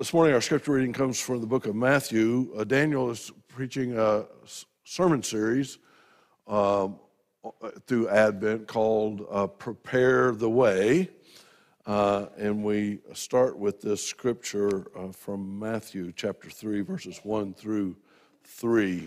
This morning, our scripture reading comes from the book of Matthew. Daniel is preaching a sermon series through Advent called Prepare the Way. And we start with this scripture from Matthew chapter 3, verses 1 through 3.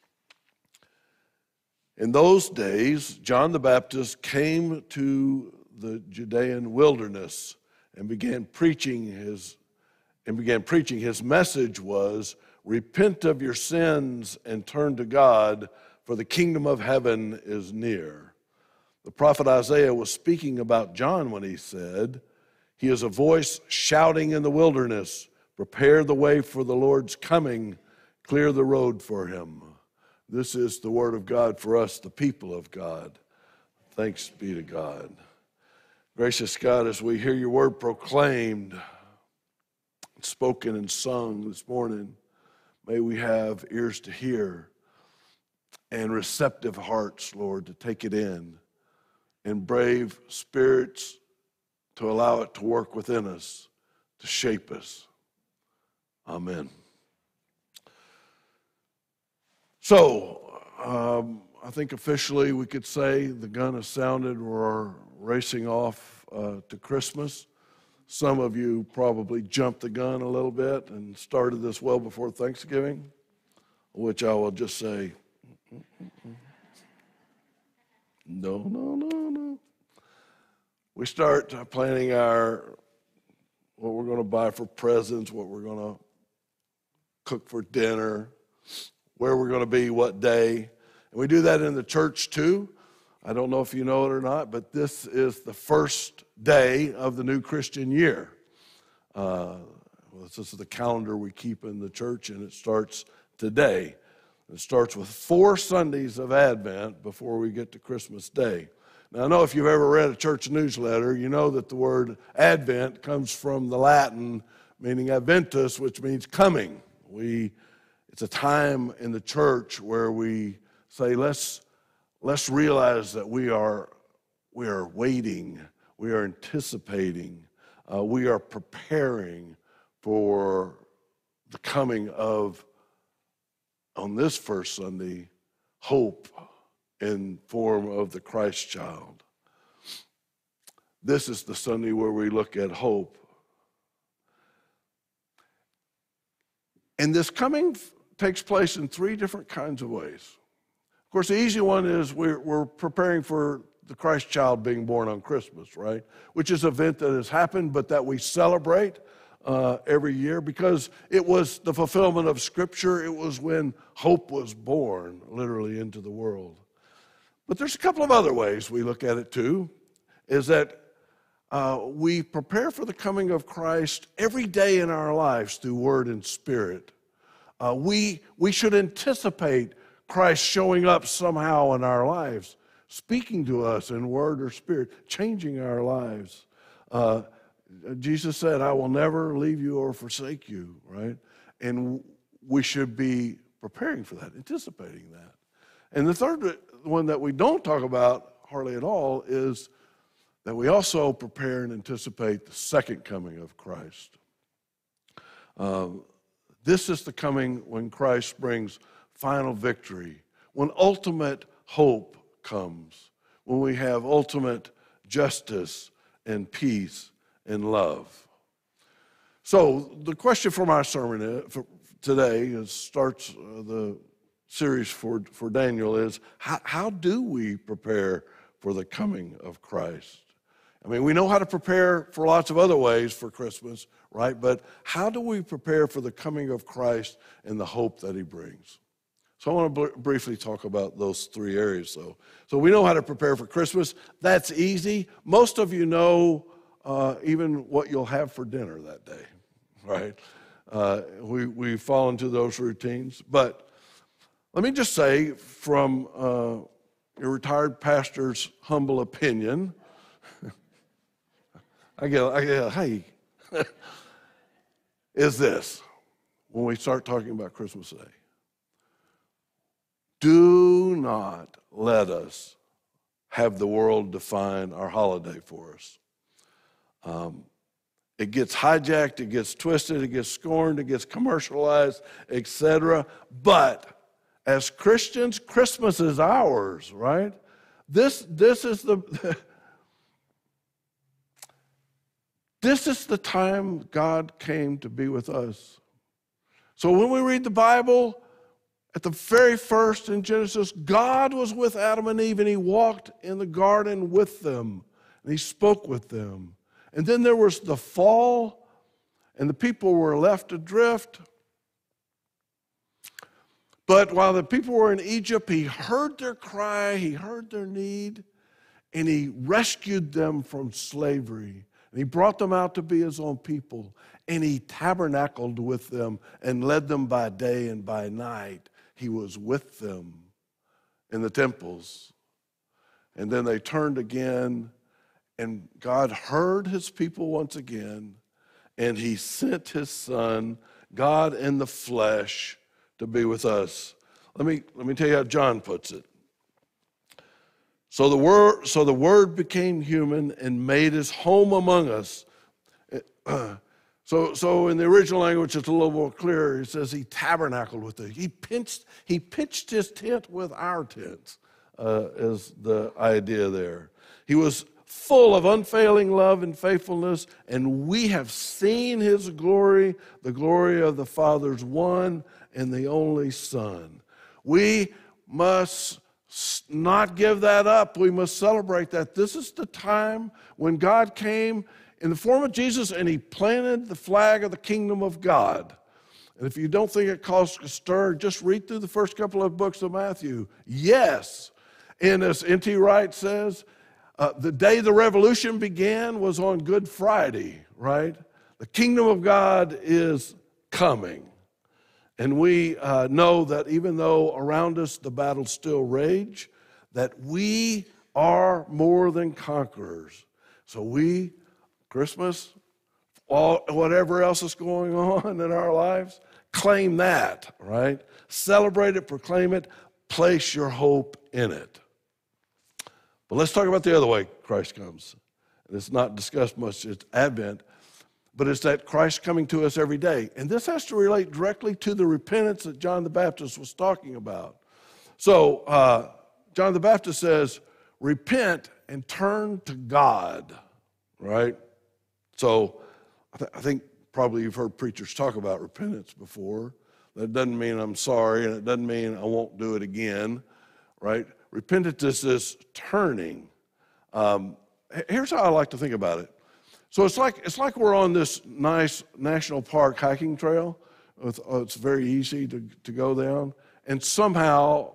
In those days, John the Baptist came to the Judean wilderness and began preaching. His message was, repent of your sins and turn to God, for the kingdom of heaven is near. The prophet Isaiah was speaking about John when he said, he is a voice shouting in the wilderness, prepare the way for the Lord's coming, clear the road for him. This is the word of God for us, the people of God. Thanks be to God. Gracious God, as we hear your word proclaimed, spoken and sung this morning, may we have ears to hear and receptive hearts, Lord, to take it in, and brave spirits to allow it to work within us, to shape us. Amen. So, I think officially we could say the gun has sounded. We're racing off to Christmas. Some of you probably jumped the gun a little bit and started this well before Thanksgiving, which I will just say, no. We start planning what we're going to buy for presents, what we're going to cook for dinner, where we're going to be, what day. And we do that in the church too. I don't know if you know it or not, but this is the first day of the new Christian year. This is the calendar we keep in the church, and it starts today. It starts with 4 Sundays of Advent before we get to Christmas Day. Now, I know if you've ever read a church newsletter, you know that the word Advent comes from the Latin meaning Adventus, which means coming. It's a time in the church where we say, let's realize that we are waiting, we are anticipating, we are preparing for the coming of, on this first Sunday, hope in form of the Christ child. This is the Sunday where we look at hope. And this coming takes place in 3 different kinds of ways. Of course, the easy one is we're preparing for the Christ child being born on Christmas, right? Which is an event that has happened, but that we celebrate every year because it was the fulfillment of Scripture. It was when hope was born, literally, into the world. But there's a couple of other ways we look at it too, is that we prepare for the coming of Christ every day in our lives through word and spirit. We should anticipate Christ showing up somehow in our lives, speaking to us in word or spirit, changing our lives. Jesus said, I will never leave you or forsake you, right? And we should be preparing for that, anticipating that. And the third one that we don't talk about hardly at all is that we also prepare and anticipate the second coming of Christ. This is the coming when Christ brings final victory, when ultimate hope comes, when we have ultimate justice and peace and love. So the question from our sermon today starts the series for Daniel is, how do we prepare for the coming of Christ? I mean, we know how to prepare for lots of other ways for Christmas, right? But how do we prepare for the coming of Christ and the hope that he brings? So I want to briefly talk about those 3 areas, though. So we know how to prepare for Christmas. That's easy. Most of you know even what you'll have for dinner that day, right? We fall into those routines. But let me just say, from a retired pastor's humble opinion, I get, hey, is this, when we start talking about Christmas Day, do not let us have the world define our holiday for us. It gets hijacked, it gets twisted, it gets scorned, it gets commercialized, etc. But as Christians, Christmas is ours, right? This is the this is the time God came to be with us. So when we read the Bible, at the very first in Genesis, God was with Adam and Eve, and he walked in the garden with them, and he spoke with them. And then there was the fall, and the people were left adrift. But while the people were in Egypt, he heard their cry, he heard their need, and he rescued them from slavery. And he brought them out to be his own people, and he tabernacled with them and led them by day and by night. He was with them in the temples. And then they turned again, and God heard his people once again, and he sent his son, God in the flesh, to be with us. Let me tell you how John puts it. So the word became human and made his home among us. So in the original language, it's a little more clear. It says he tabernacled with us. He pitched his tent with our tents, is the idea there. He was full of unfailing love and faithfulness, and we have seen his glory, the glory of the Father's one and the only Son. We must not give that up. We must celebrate that. This is the time when God came in the form of Jesus, and he planted the flag of the kingdom of God. And if you don't think it caused a stir, just read through the first couple of books of Matthew. Yes, and as N.T. Wright says, the day the revolution began was on Good Friday, right? The kingdom of God is coming. And we know that even though around us the battles still rage, that we are more than conquerors. So we, Christmas, whatever else is going on in our lives, claim that, right? Celebrate it, proclaim it, place your hope in it. But let's talk about the other way Christ comes. And it's not discussed much, it's Advent, but it's that Christ coming to us every day. And this has to relate directly to the repentance that John the Baptist was talking about. So John the Baptist says, repent and turn to God, right? So I think probably you've heard preachers talk about repentance before. That doesn't mean I'm sorry, and it doesn't mean I won't do it again, right? Repentance is this turning. Here's how I like to think about it. So it's like we're on this nice national park hiking trail. It's very easy to go down, and somehow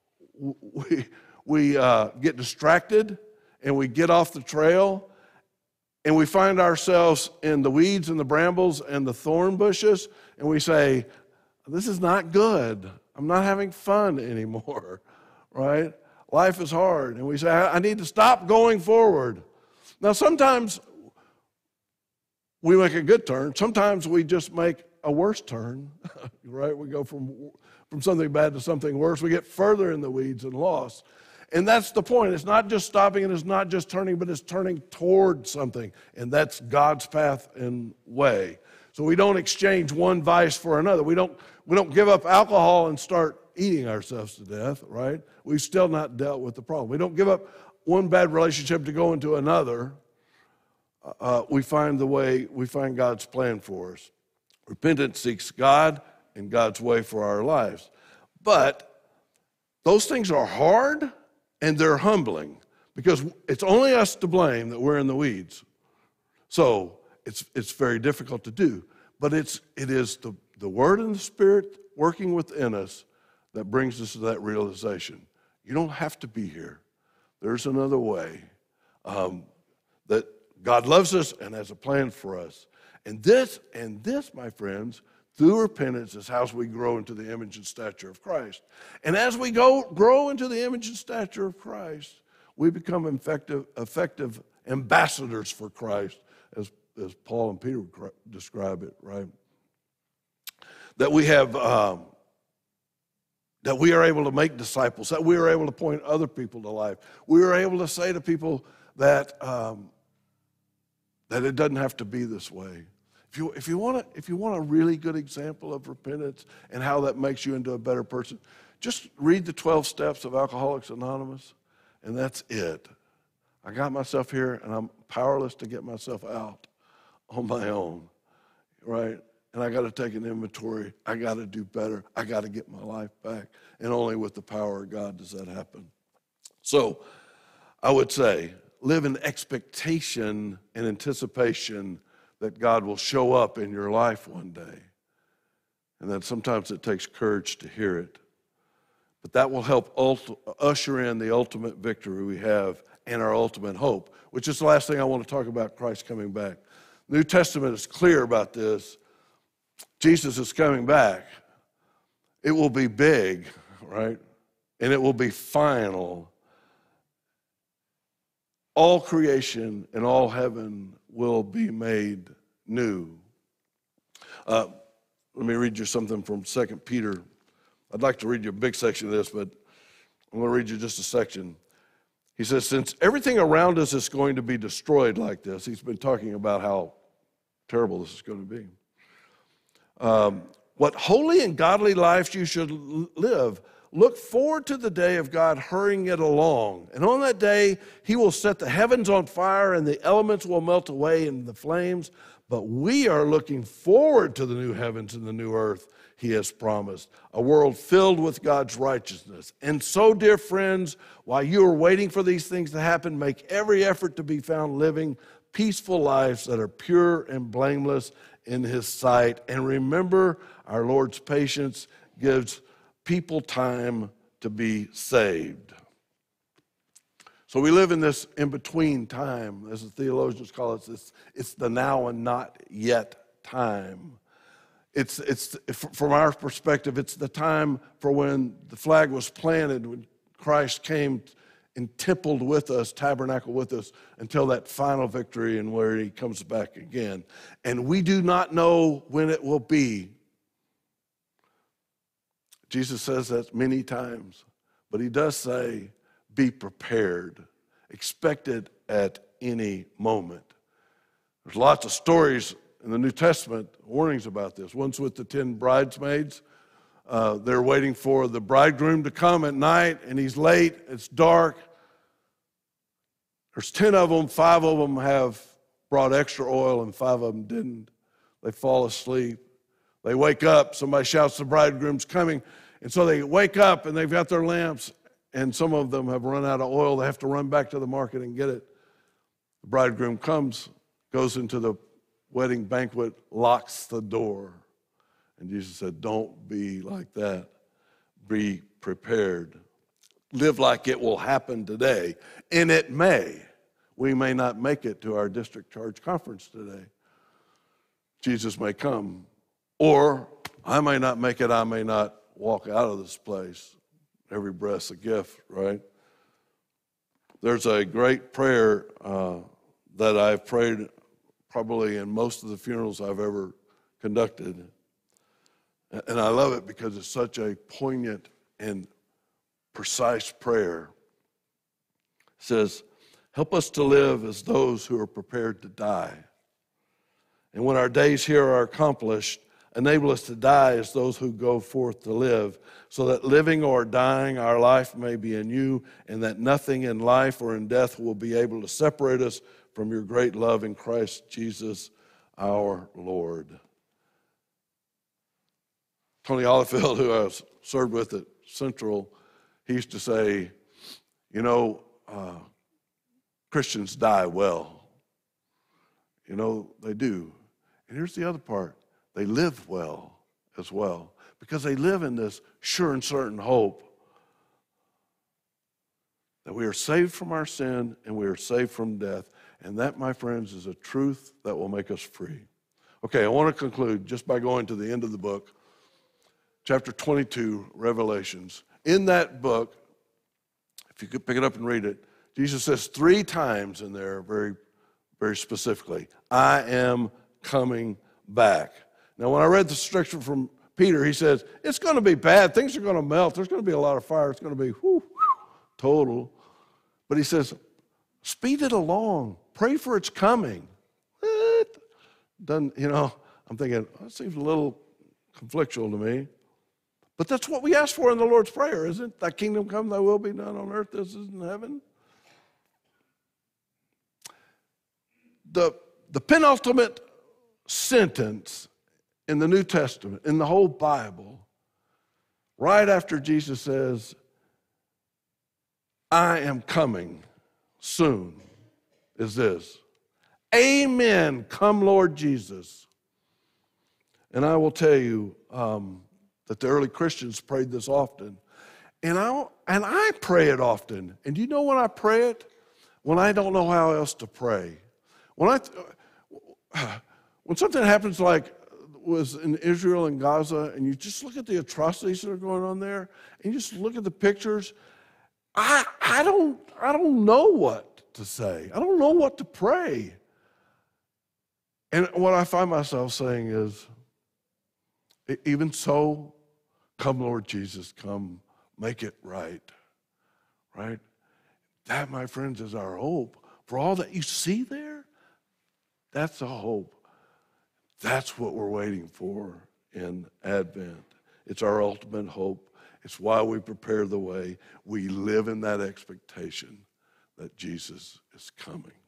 we get distracted, and we get off the trail, and we find ourselves in the weeds and the brambles and the thorn bushes, and we say, this is not good. I'm not having fun anymore, right? Life is hard. And we say, I need to stop going forward. Now, sometimes we make a good turn. Sometimes we just make a worse turn, right? We go from something bad to something worse. We get further in the weeds and lost. And that's the point. It's not just stopping, and it's not just turning, but it's turning toward something. And that's God's path and way. So we don't exchange one vice for another. We don't give up alcohol and start eating ourselves to death, right? We've still not dealt with the problem. We don't give up one bad relationship to go into another. We find God's plan for us. Repentance seeks God and God's way for our lives. But those things are hard and they're humbling because it's only us to blame that we're in the weeds. So it's very difficult to do. But it is the Word and the Spirit working within us that brings us to that realization. You don't have to be here. There's another way. That God loves us and has a plan for us. And this, my friends, through repentance is how we grow into the image and stature of Christ. And as we grow into the image and stature of Christ, we become effective ambassadors for Christ, as Paul and Peter describe it, right? That we have, that we are able to make disciples, that we are able to point other people to life. We are able to say to people that that it doesn't have to be this way. If you want a really good example of repentance and how that makes you into a better person, just read the 12 steps of Alcoholics Anonymous, and that's it. I got myself here, and I'm powerless to get myself out on my own, right? And I got to take an inventory. I got to do better. I got to get my life back. And only with the power of God does that happen. So I would say, live in expectation and anticipation that God will show up in your life one day. And then sometimes it takes courage to hear it. But that will help usher in the ultimate victory we have and our ultimate hope, which is the last thing I want to talk about, Christ coming back. The New Testament is clear about this. Jesus is coming back. It will be big, right? And it will be final. All creation and all heaven will be made new. Let me read you something from 2 Peter. I'd like to read you a big section of this, but I'm going to read you just a section. He says, since everything around us is going to be destroyed like this, he's been talking about how terrible this is going to be. What holy and godly lives you should live. Look forward to the day of God hurrying it along. And on that day, he will set the heavens on fire and the elements will melt away in the flames. But we are looking forward to the new heavens and the new earth he has promised, a world filled with God's righteousness. And so, dear friends, while you are waiting for these things to happen, make every effort to be found living peaceful lives that are pure and blameless in his sight. And remember, our Lord's patience gives people time to be saved. So we live in this in-between time, as the theologians call it. It's the now and not yet time. It's from our perspective, it's the time for when the flag was planted, when Christ came and templed with us, tabernacled with us, until that final victory and where he comes back again. And we do not know when it will be. Jesus says that many times, but he does say, be prepared. Expect it at any moment. There's lots of stories in the New Testament, warnings about this. One's with the 10 bridesmaids. They're waiting for the bridegroom to come at night, and he's late. It's dark. There's 10 of them. 5 of them have brought extra oil, and 5 of them didn't. They fall asleep. They wake up. Somebody shouts the bridegroom's coming. And so they wake up, and they've got their lamps, and some of them have run out of oil. They have to run back to the market and get it. The bridegroom comes, goes into the wedding banquet, locks the door. And Jesus said, don't be like that. Be prepared. Live like it will happen today. And it may. We may not make it to our district charge conference today. Jesus may come. Or I may not make it. I may not walk out of this place. Every breath's a gift, right? There's a great prayer that I've prayed probably in most of the funerals I've ever conducted. And I love it because it's such a poignant and precise prayer. It says, help us to live as those who are prepared to die. And when our days here are accomplished, enable us to die as those who go forth to live, so that living or dying, our life may be in you, and that nothing in life or in death will be able to separate us from your great love in Christ Jesus our Lord. Tony Oliphant, who I served with at Central, he used to say, Christians die well. They do. And here's the other part. They live well as well, because they live in this sure and certain hope that we are saved from our sin and we are saved from death. And that, my friends, is a truth that will make us free. Okay, I want to conclude just by going to the end of the book, chapter 22, Revelations. In that book, if you could pick it up and read it, Jesus says 3 times in there, very, very specifically, I am coming back. Now, when I read the scripture from Peter, he says, it's going to be bad. Things are going to melt. There's going to be a lot of fire. It's going to be total. But he says, speed it along. Pray for its coming. Doesn't, I'm thinking, that seems a little conflictual to me. But that's what we ask for in the Lord's Prayer, isn't it? Thy kingdom come, thy will be done on earth as it is in heaven. The penultimate sentence in the New Testament, in the whole Bible, right after Jesus says, I am coming soon, is this. Amen, come Lord Jesus. And I will tell you that the early Christians prayed this often. And I pray it often. And do you know when I pray it? When I don't know how else to pray. When something happens like was in Israel and Gaza, and you just look at the atrocities that are going on there, and you just look at the pictures, I don't know what to say. I don't know what to pray. And what I find myself saying is, even so, come Lord Jesus, come, make it right. Right? That, my friends, is our hope. For all that you see there, that's the hope. That's what we're waiting for in Advent. It's our ultimate hope. It's why we prepare the way. We live in that expectation that Jesus is coming.